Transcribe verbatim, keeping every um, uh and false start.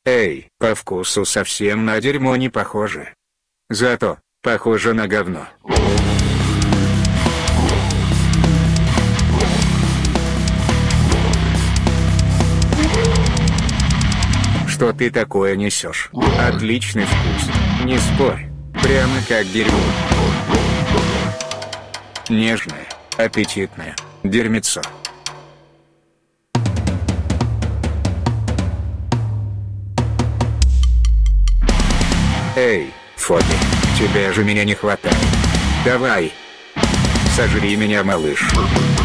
Эй, по вкусу совсем на дерьмо не похоже. Зато, похоже на говно. Что ты такое несешь? Отличный вкус, не спорь. Прямо как дерьмо. Нежное, аппетитное дерьмецо. Эй, Фоби, тебе же меня не хватает. Давай, сожри меня, малыш.